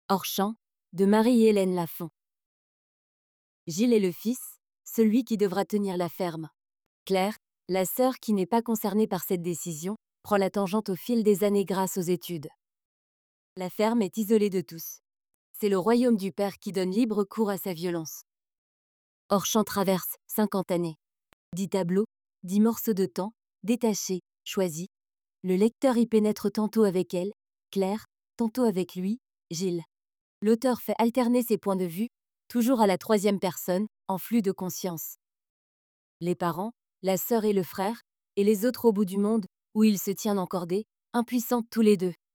Hors champ, de Marie-Hélène Lafont. Gilles est le fils, celui qui devra tenir la ferme. Claire, la sœur qui n'est pas concernée par cette décision, prend la tangente au fil des années grâce aux études. La ferme est isolée de tous. C'est le royaume du père qui donne libre cours à sa violence. Hors champ traverse 50 années. 10 tableaux, 10 morceaux de temps, détachés, choisis. Le lecteur y pénètre tantôt avec elle, Claire, tantôt avec lui, Gilles. L'auteur fait alterner ses points de vue, toujours à la troisième personne, en flux de conscience. Les parents, la sœur et le frère, et les autres au bout du monde, où ils se tiennent encordés, impuissants tous les deux.